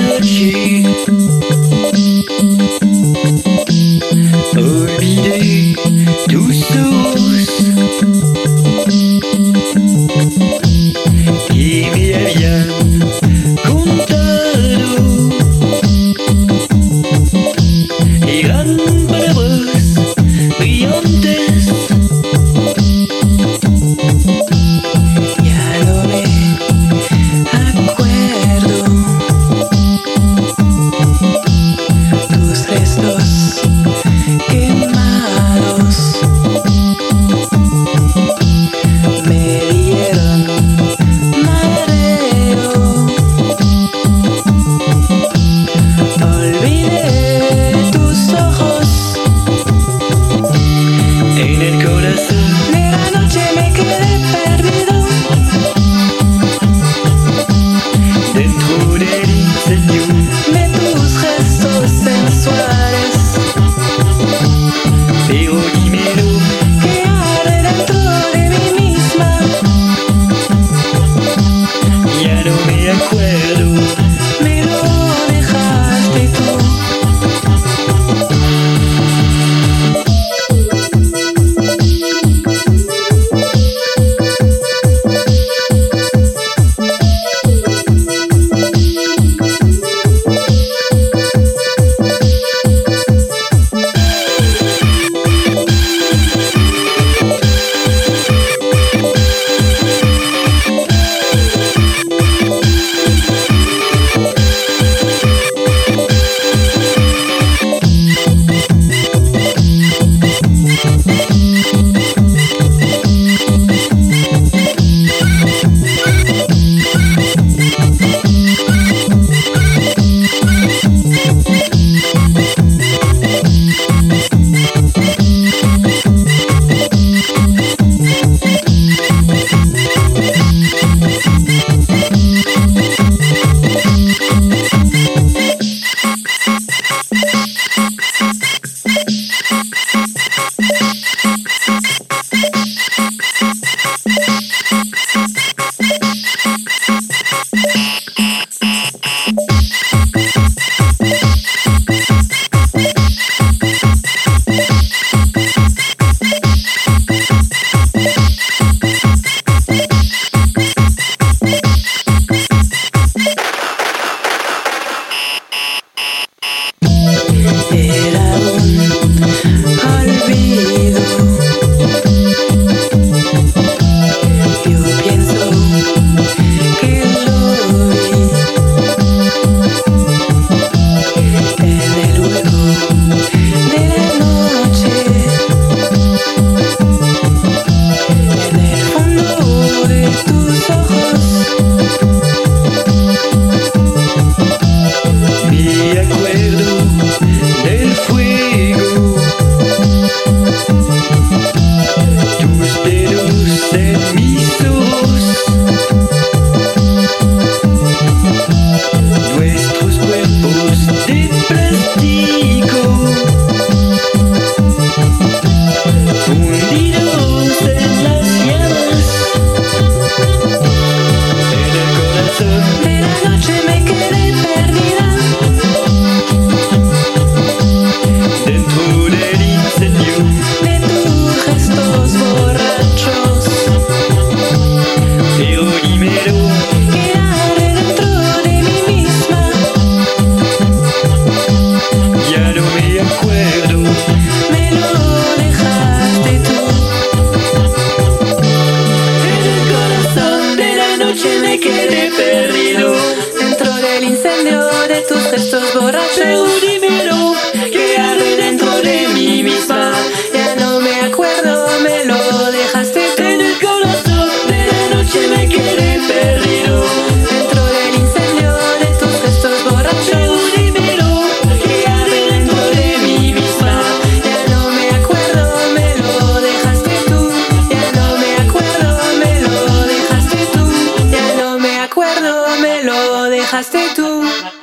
noche olvidé tus ojos que me habían contado. Eran palabras brillantes. Ya no me acuerdo. Tus restos quemados me dieron mareo. Olvidé tus ojos en el corazón. De la noche me quedé perdido dentro del incendio de tus gestos sensuales. Pero dímelo, que arde dentro de mí misma. Ya no me acuerdo, me lo dejaste tú. Era un olvido. Yo pienso que lo vi en el hueco de la noche, en el fondo de tus ojos. Me acuerdo del fuego, tus dedos en mis ojos, nuestros cuerpos de plástico, fundidos en las llamas. En el corazón de la noche me quedé perdida dentro del incendio de tus gestos borrachos. Pero dímelo, que arde dentro de mí misma. Ya no me acuerdo, me lo dejaste tú. En el corazón de la noche me quedé perdido dentro del incendio de tus gestos borrachos. Pero dímelo, que arde dentro de mí misma. Ya no me acuerdo, me lo dejaste tú. En el corazón de la noche me quedé perdido dentro del incendio de tus gestos borrachos. Pero dímelo, que arde dentro de mí misma. Ya no me acuerdo, me lo dejaste tú. Ya no me acuerdo, me lo dejaste tú. Ya no me acuerdo, me lo dejaste tú.